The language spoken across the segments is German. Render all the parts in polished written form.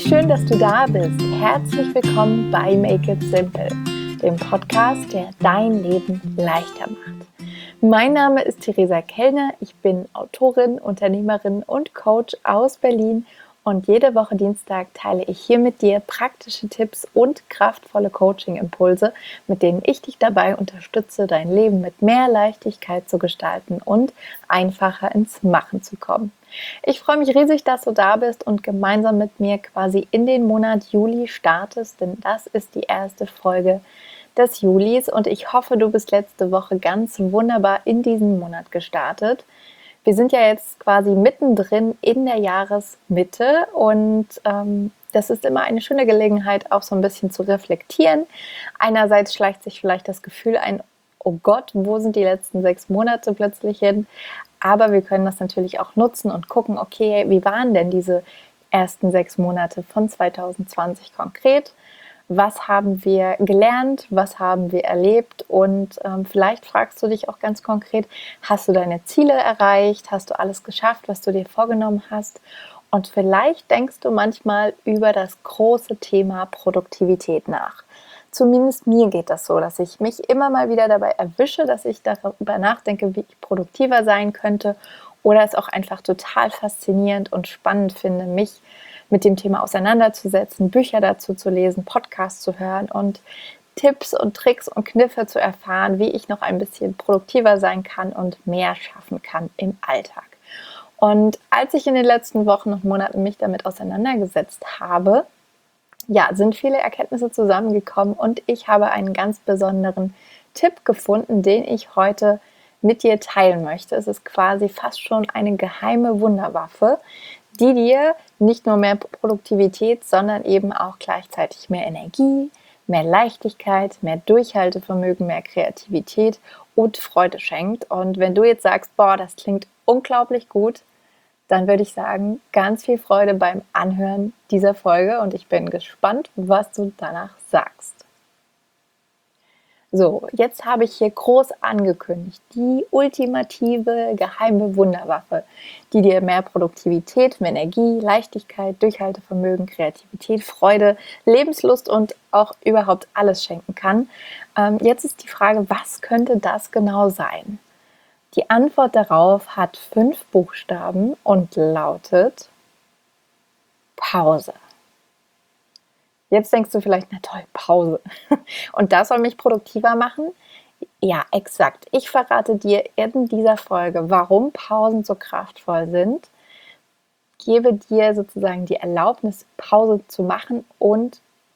schön, dass du da bist. Herzlich willkommen bei Make It Simple, dem Podcast, der dein Leben leichter macht. Mein Name ist Theresa Kellner, ich bin Autorin, Unternehmerin und Coach aus Berlin und jede Woche Dienstag teile ich hier mit dir praktische Tipps und kraftvolle Coaching-Impulse, mit denen ich dich dabei unterstütze, dein Leben mit mehr Leichtigkeit zu gestalten und einfacher ins Machen zu kommen. Ich freue mich riesig, dass du da bist und gemeinsam mit mir quasi in den Monat Juli startest, denn das ist die erste Folge des Julis und ich hoffe, du bist letzte Woche ganz wunderbar in diesen Monat gestartet. Wir sind ja jetzt quasi mittendrin in der Jahresmitte und das ist immer eine schöne Gelegenheit, auch so ein bisschen zu reflektieren. Einerseits schleicht sich vielleicht das Gefühl ein, oh Gott, wo sind die letzten 6 Monate plötzlich hin? Aber wir können das natürlich auch nutzen und gucken, okay, wie waren denn diese ersten 6 Monate von 2020 konkret? Was haben wir gelernt? Was haben wir erlebt? Und vielleicht fragst du dich auch ganz konkret, hast du deine Ziele erreicht? Hast du alles geschafft, was du dir vorgenommen hast? Und vielleicht denkst du manchmal über das große Thema Produktivität nach. Zumindest mir geht das so, dass ich mich immer mal wieder dabei erwische, dass ich darüber nachdenke, wie ich produktiver sein könnte oder es auch einfach total faszinierend und spannend finde, mich mit dem Thema auseinanderzusetzen, Bücher dazu zu lesen, Podcasts zu hören und Tipps und Tricks und Kniffe zu erfahren, wie ich noch ein bisschen produktiver sein kann und mehr schaffen kann im Alltag. Und als ich in den letzten Wochen und Monaten mich damit auseinandergesetzt habe, ja, sind viele Erkenntnisse zusammengekommen und ich habe einen ganz besonderen Tipp gefunden, den ich heute mit dir teilen möchte. Es ist quasi fast schon eine geheime Wunderwaffe, die dir nicht nur mehr Produktivität, sondern eben auch gleichzeitig mehr Energie, mehr Leichtigkeit, mehr Durchhaltevermögen, mehr Kreativität und Freude schenkt. Und wenn du jetzt sagst, boah, das klingt unglaublich gut, dann würde ich sagen, ganz viel Freude beim Anhören dieser Folge und ich bin gespannt, was du danach sagst. So, jetzt habe ich hier groß angekündigt, die ultimative geheime Wunderwaffe, die dir mehr Produktivität, mehr Energie, Leichtigkeit, Durchhaltevermögen, Kreativität, Freude, Lebenslust und auch überhaupt alles schenken kann. Jetzt ist die Frage, was könnte das genau sein? Die Antwort darauf hat 5 Buchstaben und lautet Pause. Jetzt denkst du vielleicht, na toll, Pause. Und das soll mich produktiver machen? Ja, exakt. Ich verrate dir in dieser Folge, warum Pausen so kraftvoll sind, gebe dir sozusagen die Erlaubnis, Pause zu machen und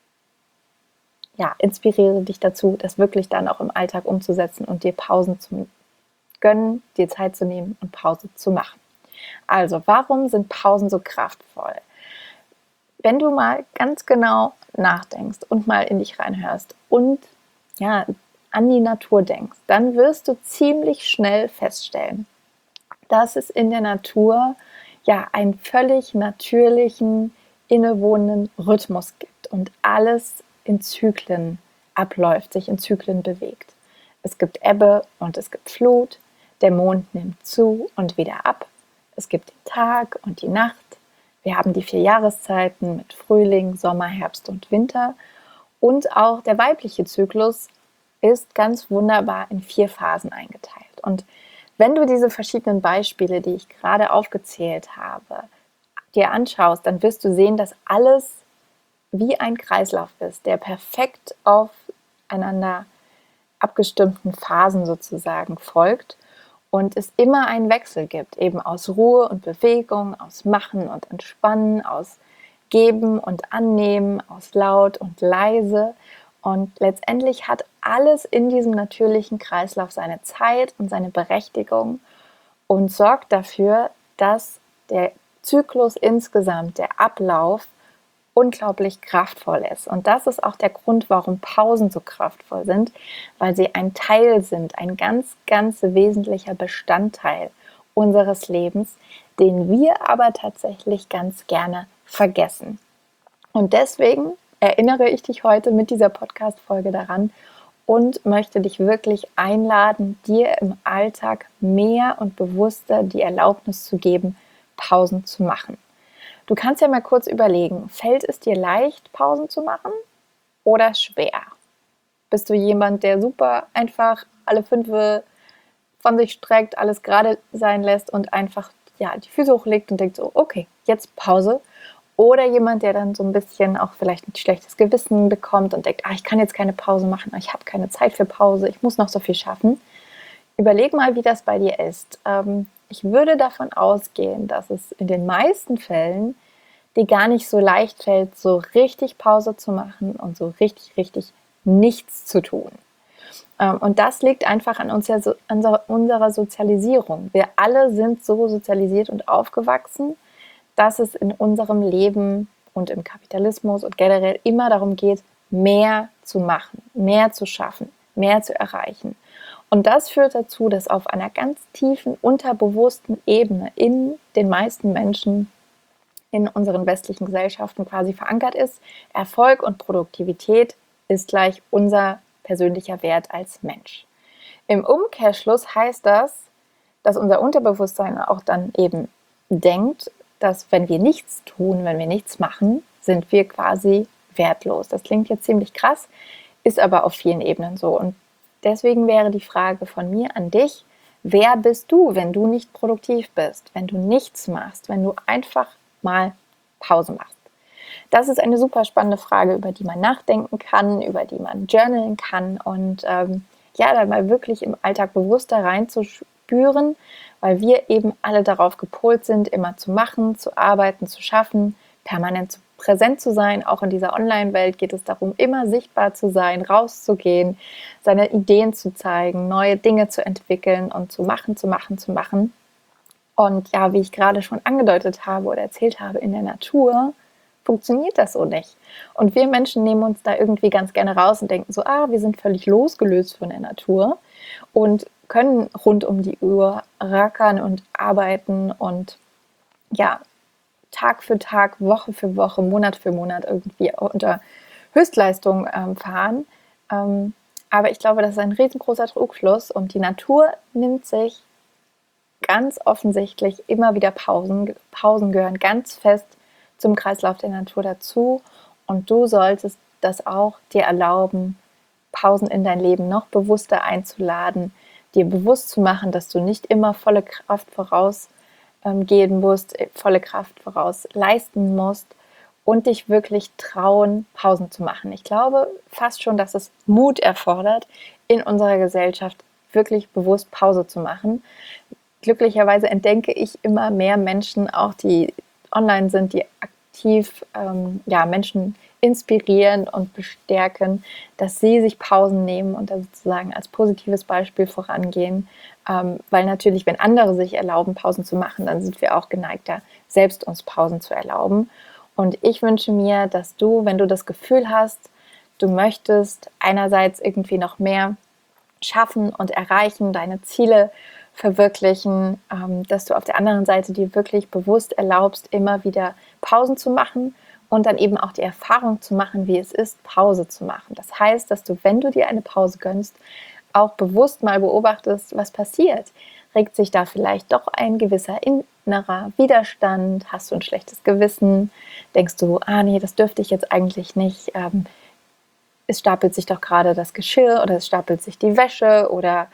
ja, inspiriere dich dazu, das wirklich dann auch im Alltag umzusetzen und dir Pausen zu gönnen, dir Zeit zu nehmen und Pause zu machen. Also, warum sind Pausen so kraftvoll? Wenn du mal ganz genau nachdenkst und mal in dich reinhörst und ja, an die Natur denkst, dann wirst du ziemlich schnell feststellen, dass es in der Natur ja einen völlig natürlichen, innewohnenden Rhythmus gibt und alles in Zyklen abläuft, sich in Zyklen bewegt. Es gibt Ebbe und es gibt Flut, der Mond nimmt zu und wieder ab, es gibt den Tag und die Nacht. Wir haben die 4 Jahreszeiten mit Frühling, Sommer, Herbst und Winter. Und auch der weibliche Zyklus ist ganz wunderbar in 4 Phasen eingeteilt. Und wenn du diese verschiedenen Beispiele, die ich gerade aufgezählt habe, dir anschaust, dann wirst du sehen, dass alles wie ein Kreislauf ist, der perfekt aufeinander abgestimmten Phasen sozusagen folgt. Und es immer einen Wechsel gibt, eben aus Ruhe und Bewegung, aus Machen und Entspannen, aus Geben und Annehmen, aus laut und leise. Und letztendlich hat alles in diesem natürlichen Kreislauf seine Zeit und seine Berechtigung und sorgt dafür, dass der Zyklus insgesamt, der Ablauf, unglaublich kraftvoll ist. Und das ist auch der Grund, warum Pausen so kraftvoll sind, weil sie ein Teil sind, ein ganz, ganz wesentlicher Bestandteil unseres Lebens, den wir aber tatsächlich ganz gerne vergessen. Und deswegen erinnere ich dich heute mit dieser Podcast-Folge daran und möchte dich wirklich einladen, dir im Alltag mehr und bewusster die Erlaubnis zu geben, Pausen zu machen. Du kannst ja mal kurz überlegen, fällt es dir leicht, Pausen zu machen oder schwer? Bist du jemand, der super einfach alle 5 von sich streckt, alles gerade sein lässt und einfach die Füße hochlegt und denkt so, okay, jetzt Pause? Oder jemand, der dann so ein bisschen auch vielleicht ein schlechtes Gewissen bekommt und denkt, ich kann jetzt keine Pause machen, ich habe keine Zeit für Pause, ich muss noch so viel schaffen. Überleg mal, wie das bei dir ist. Ich würde davon ausgehen, dass es in den meisten Fällen dir gar nicht so leicht fällt, so richtig Pause zu machen und so richtig nichts zu tun. Und das liegt einfach an unserer Sozialisierung. Wir alle sind so sozialisiert und aufgewachsen, dass es in unserem Leben und im Kapitalismus und generell immer darum geht, mehr zu machen, mehr zu schaffen, mehr zu erreichen. Und das führt dazu, dass auf einer ganz tiefen, unterbewussten Ebene in den meisten Menschen in unseren westlichen Gesellschaften quasi verankert ist, Erfolg und Produktivität ist gleich unser persönlicher Wert als Mensch. Im Umkehrschluss heißt das, dass unser Unterbewusstsein auch dann eben denkt, dass wenn wir nichts tun, wenn wir nichts machen, sind wir quasi wertlos. Das klingt jetzt ziemlich krass, ist aber auf vielen Ebenen so. Und deswegen wäre die Frage von mir an dich, wer bist du, wenn du nicht produktiv bist, wenn du nichts machst, wenn du einfach mal Pause machst? Das ist eine super spannende Frage, über die man nachdenken kann, über die man journalen kann und dann mal wirklich im Alltag bewusster reinzuspüren, weil wir eben alle darauf gepolt sind, immer zu machen, zu arbeiten, zu schaffen, permanent präsent zu sein. Auch in dieser Online-Welt geht es darum, immer sichtbar zu sein, rauszugehen, seine Ideen zu zeigen, neue Dinge zu entwickeln und zu machen. Und wie ich gerade schon angedeutet habe oder erzählt habe, in der Natur funktioniert das so nicht. Und wir Menschen nehmen uns da irgendwie ganz gerne raus und denken so, wir sind völlig losgelöst von der Natur und können rund um die Uhr rackern und arbeiten und Tag für Tag, Woche für Woche, Monat für Monat irgendwie unter Höchstleistung fahren. Aber ich glaube, das ist ein riesengroßer Trugschluss und die Natur nimmt sich ganz offensichtlich immer wieder Pausen. Pausen gehören ganz fest zum Kreislauf der Natur dazu und du solltest das auch dir erlauben, Pausen in dein Leben noch bewusster einzuladen, dir bewusst zu machen, dass du nicht immer volle Kraft voraus gehen musst, volle Kraft voraus leisten musst und dich wirklich trauen, Pausen zu machen. Ich glaube fast schon, dass es Mut erfordert, in unserer Gesellschaft wirklich bewusst Pause zu machen. Glücklicherweise entdecke ich immer mehr Menschen, auch die online sind, die aktiv Menschen inspirieren und bestärken, dass sie sich Pausen nehmen und da sozusagen als positives Beispiel vorangehen. Weil natürlich, wenn andere sich erlauben, Pausen zu machen, dann sind wir auch geneigter, selbst uns Pausen zu erlauben. Und ich wünsche mir, dass du, wenn du das Gefühl hast, du möchtest einerseits irgendwie noch mehr schaffen und erreichen, deine Ziele verwirklichen, dass du auf der anderen Seite dir wirklich bewusst erlaubst, immer wieder Pausen zu machen und dann eben auch die Erfahrung zu machen, wie es ist, Pause zu machen. Das heißt, dass du, wenn du dir eine Pause gönnst, auch bewusst mal beobachtest, was passiert. Regt sich da vielleicht doch ein gewisser innerer Widerstand? Hast du ein schlechtes Gewissen? Denkst du, nee, das dürfte ich jetzt eigentlich nicht. Es stapelt sich doch gerade das Geschirr oder es stapelt sich die Wäsche oder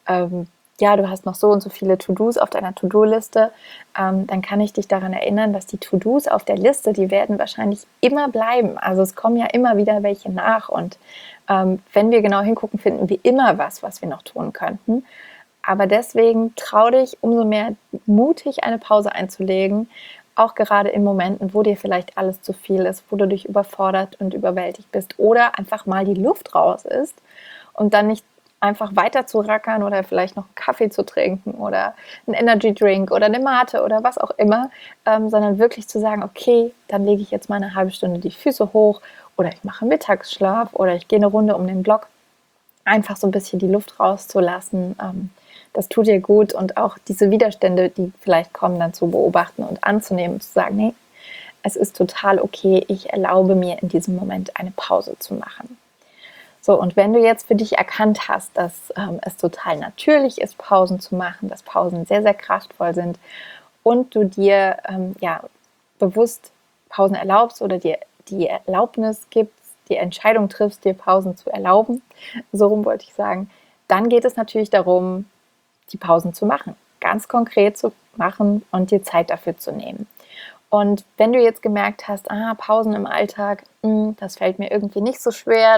du hast noch so und so viele To-Dos auf deiner To-Do-Liste, dann kann ich dich daran erinnern, dass die To-Dos auf der Liste, die werden wahrscheinlich immer bleiben. Also es kommen ja immer wieder welche nach und wenn wir genau hingucken, finden wir immer was wir noch tun könnten. Aber deswegen trau dich umso mehr mutig eine Pause einzulegen, auch gerade in Momenten, wo dir vielleicht alles zu viel ist, wo du dich überfordert und überwältigt bist oder einfach mal die Luft raus ist und dann nicht einfach weiter zu rackern oder vielleicht noch einen Kaffee zu trinken oder einen Energy Drink oder eine Mate oder was auch immer, sondern wirklich zu sagen, okay, dann lege ich jetzt mal eine halbe Stunde die Füße hoch oder ich mache Mittagsschlaf oder ich gehe eine Runde um den Block, einfach so ein bisschen die Luft rauszulassen. Das tut dir gut und auch diese Widerstände, die vielleicht kommen, dann zu beobachten und anzunehmen und zu sagen, nee, es ist total okay, ich erlaube mir in diesem Moment eine Pause zu machen. So, und wenn du jetzt für dich erkannt hast, dass es total natürlich ist, Pausen zu machen, dass Pausen sehr, sehr kraftvoll sind und du dir bewusst Pausen erlaubst oder dir die Erlaubnis gibst, die Entscheidung triffst, dir Pausen zu erlauben, so rum wollte ich sagen, dann geht es natürlich darum, die Pausen zu machen, ganz konkret zu machen und dir Zeit dafür zu nehmen. Und wenn du jetzt gemerkt hast, Pausen im Alltag, das fällt mir irgendwie nicht so schwer,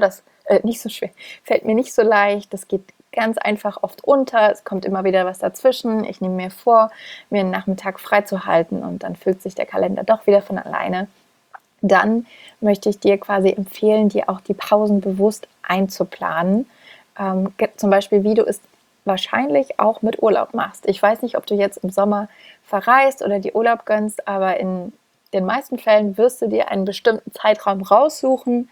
fällt mir nicht so leicht, das geht ganz einfach oft unter, es kommt immer wieder was dazwischen, ich nehme mir vor, mir einen Nachmittag freizuhalten und dann füllt sich der Kalender doch wieder von alleine, dann möchte ich dir quasi empfehlen, dir auch die Pausen bewusst einzuplanen. Zum Beispiel, wie du es wahrscheinlich auch mit Urlaub machst. Ich weiß nicht, ob du jetzt im Sommer verreist oder dir Urlaub gönnst, aber in den meisten Fällen wirst du dir einen bestimmten Zeitraum raussuchen,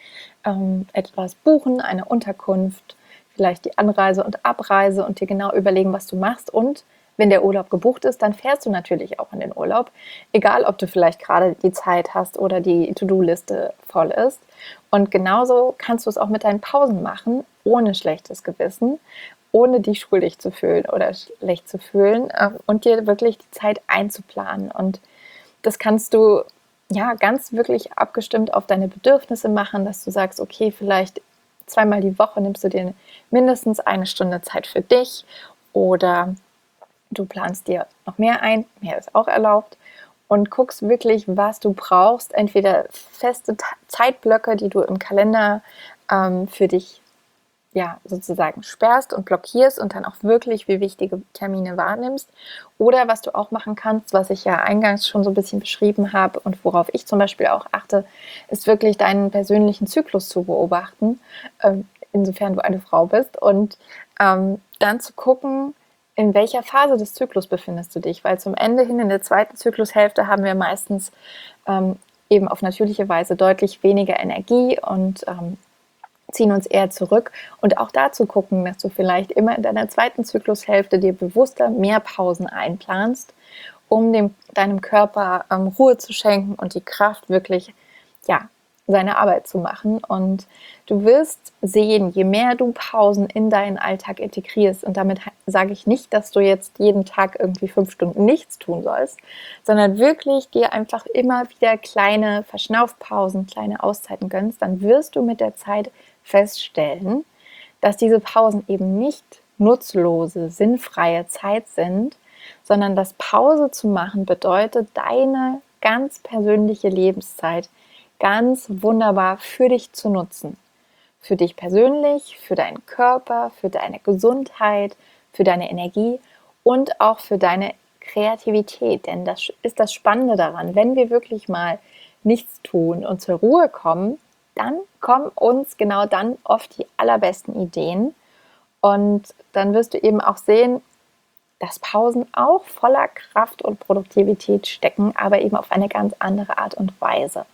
etwas buchen, eine Unterkunft, vielleicht die Anreise und Abreise und dir genau überlegen, was du machst. Und wenn der Urlaub gebucht ist, dann fährst du natürlich auch in den Urlaub, egal ob du vielleicht gerade die Zeit hast oder die To-Do-Liste voll ist. Und genauso kannst du es auch mit deinen Pausen machen, ohne schlechtes Gewissen, ohne dich schuldig zu fühlen oder schlecht zu fühlen und dir wirklich die Zeit einzuplanen. Und das kannst du ja ganz wirklich abgestimmt auf deine Bedürfnisse machen, dass du sagst, okay, vielleicht zweimal die Woche nimmst du dir mindestens eine Stunde Zeit für dich oder du planst dir noch mehr ein, mehr ist auch erlaubt und guckst wirklich, was du brauchst. Entweder feste Zeitblöcke, die du im Kalender für dich ja, sozusagen sperrst und blockierst und dann auch wirklich wie wichtige Termine wahrnimmst. Oder was du auch machen kannst, was ich ja eingangs schon so ein bisschen beschrieben habe und worauf ich zum Beispiel auch achte, ist wirklich deinen persönlichen Zyklus zu beobachten, insofern du eine Frau bist und dann zu gucken, in welcher Phase des Zyklus befindest du dich, weil zum Ende hin in der zweiten Zyklushälfte haben wir meistens eben auf natürliche Weise deutlich weniger Energie und ziehen uns eher zurück und auch dazu gucken, dass du vielleicht immer in deiner zweiten Zyklushälfte dir bewusster mehr Pausen einplanst, um deinem Körper Ruhe zu schenken und die Kraft wirklich, ja, seine Arbeit zu machen. Und du wirst sehen, je mehr du Pausen in deinen Alltag integrierst, und damit sage ich nicht, dass du jetzt jeden Tag irgendwie 5 Stunden nichts tun sollst, sondern wirklich dir einfach immer wieder kleine Verschnaufpausen, kleine Auszeiten gönnst, dann wirst du mit der Zeit feststellen, dass diese Pausen eben nicht nutzlose, sinnfreie Zeit sind, sondern dass Pause zu machen bedeutet, deine ganz persönliche Lebenszeit ganz wunderbar für dich zu nutzen. Für dich persönlich, für deinen Körper, für deine Gesundheit, für deine Energie und auch für deine Kreativität. Denn das ist das Spannende daran, wenn wir wirklich mal nichts tun und zur Ruhe kommen, dann kommen uns genau dann oft die allerbesten Ideen. Und dann wirst du eben auch sehen, dass Pausen auch voller Kraft und Produktivität stecken, aber eben auf eine ganz andere Art und Weise.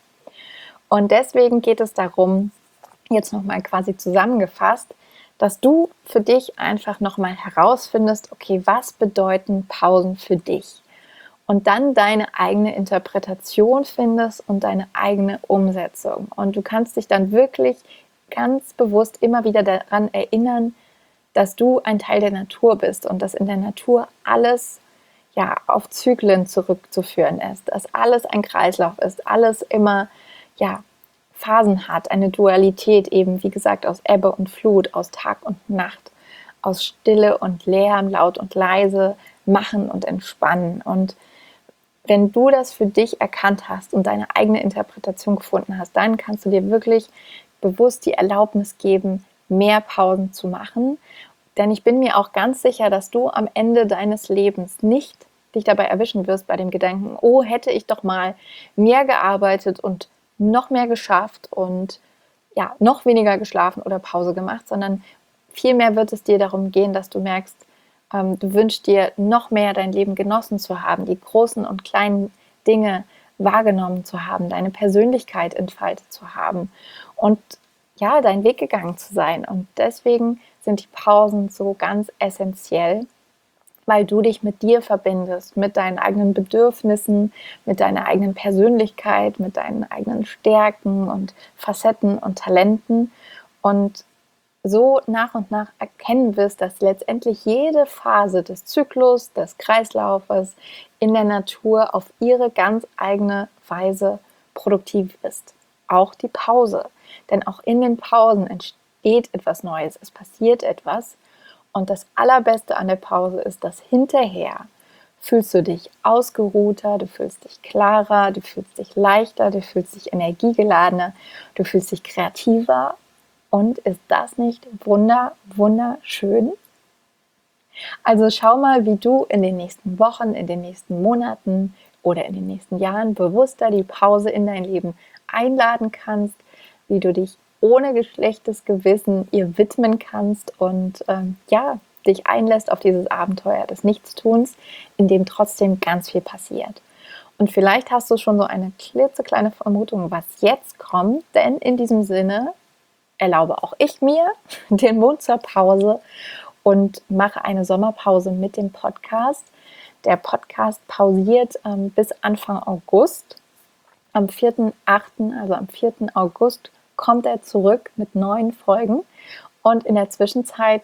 Und deswegen geht es darum, jetzt nochmal quasi zusammengefasst, dass du für dich einfach nochmal herausfindest, okay, was bedeuten Pausen für dich? Und dann deine eigene Interpretation findest und deine eigene Umsetzung. Und du kannst dich dann wirklich ganz bewusst immer wieder daran erinnern, dass du ein Teil der Natur bist und dass in der Natur alles ja auf Zyklen zurückzuführen ist, dass alles ein Kreislauf ist, alles immer ja Phasen hat, eine Dualität eben, wie gesagt, aus Ebbe und Flut, aus Tag und Nacht, aus Stille und Lärm, laut und leise, machen und entspannen. Und wenn du das für dich erkannt hast und deine eigene Interpretation gefunden hast, dann kannst du dir wirklich bewusst die Erlaubnis geben, mehr Pausen zu machen. Denn ich bin mir auch ganz sicher, dass du am Ende deines Lebens nicht dich dabei erwischen wirst bei dem Gedanken, oh, hätte ich doch mal mehr gearbeitet und noch mehr geschafft und ja, noch weniger geschlafen oder Pause gemacht, sondern vielmehr wird es dir darum gehen, dass du merkst, du wünschst dir noch mehr dein Leben genossen zu haben, die großen und kleinen Dinge wahrgenommen zu haben, deine Persönlichkeit entfaltet zu haben und ja, deinen Weg gegangen zu sein. Und deswegen sind die Pausen so ganz essentiell, weil du dich mit dir verbindest, mit deinen eigenen Bedürfnissen, mit deiner eigenen Persönlichkeit, mit deinen eigenen Stärken und Facetten und Talenten und so nach und nach erkennen wirst, dass letztendlich jede Phase des Zyklus, des Kreislaufes in der Natur auf ihre ganz eigene Weise produktiv ist. Auch die Pause. Denn auch in den Pausen entsteht etwas Neues, es passiert etwas. Und das Allerbeste an der Pause ist, dass hinterher fühlst du dich ausgeruhter, du fühlst dich klarer, du fühlst dich leichter, du fühlst dich energiegeladener, du fühlst dich kreativer. Und ist das nicht wunderschön? Also schau mal, wie du in den nächsten Wochen, in den nächsten Monaten oder in den nächsten Jahren bewusster die Pause in dein Leben einladen kannst, wie du dich ohne schlechtes Gewissen ihr widmen kannst und dich einlässt auf dieses Abenteuer des Nichtstuns, in dem trotzdem ganz viel passiert. Und vielleicht hast du schon so eine klitzekleine Vermutung, was jetzt kommt, denn in diesem Sinne erlaube auch ich mir den Mut zur Pause und mache eine Sommerpause mit dem Podcast. Der Podcast pausiert bis Anfang August. Am 4.8., also am 4. August, kommt er zurück mit neuen Folgen. Und in der Zwischenzeit,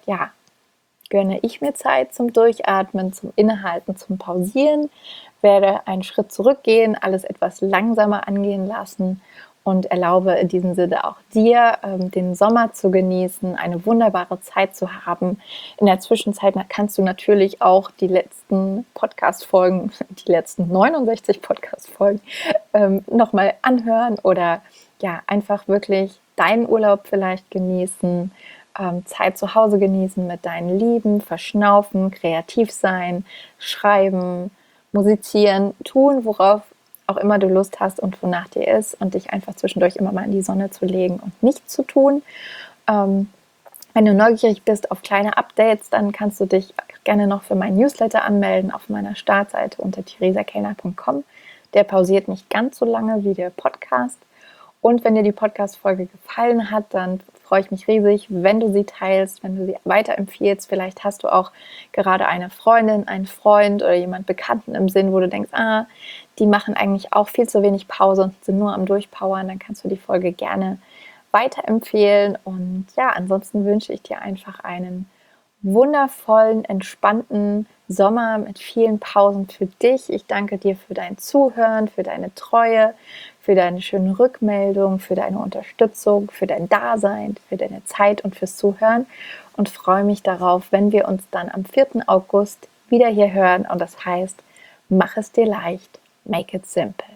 gönne ich mir Zeit zum Durchatmen, zum Innehalten, zum Pausieren, werde einen Schritt zurückgehen, alles etwas langsamer angehen lassen und erlaube in diesem Sinne auch dir, den Sommer zu genießen, eine wunderbare Zeit zu haben. In der Zwischenzeit kannst du natürlich auch die letzten Podcast-Folgen, die letzten 69 Podcast-Folgen nochmal anhören oder einfach wirklich deinen Urlaub vielleicht genießen, Zeit zu Hause genießen mit deinen Lieben, verschnaufen, kreativ sein, schreiben, musizieren, tun, worauf auch immer du Lust hast und wonach dir ist und dich einfach zwischendurch immer mal in die Sonne zu legen und nichts zu tun. Wenn du neugierig bist auf kleine Updates, dann kannst du dich gerne noch für meinen Newsletter anmelden auf meiner Startseite unter theresakellner.com. Der pausiert nicht ganz so lange wie der Podcast. Und wenn dir die Podcast-Folge gefallen hat, dann freue ich mich riesig, wenn du sie teilst, wenn du sie weiterempfiehlst. Vielleicht hast du auch gerade eine Freundin, einen Freund oder jemand Bekannten im Sinn, wo du denkst, die machen eigentlich auch viel zu wenig Pause und sind nur am Durchpowern. Dann kannst du die Folge gerne weiterempfehlen. Und ansonsten wünsche ich dir einfach einen wundervollen, entspannten Sommer mit vielen Pausen für dich. Ich danke dir für dein Zuhören, für deine Treue, für deine schönen Rückmeldungen, für deine Unterstützung, für dein Dasein, für deine Zeit und fürs Zuhören und freue mich darauf, wenn wir uns dann am 4. August wieder hier hören und das heißt, mach es dir leicht, make it simple.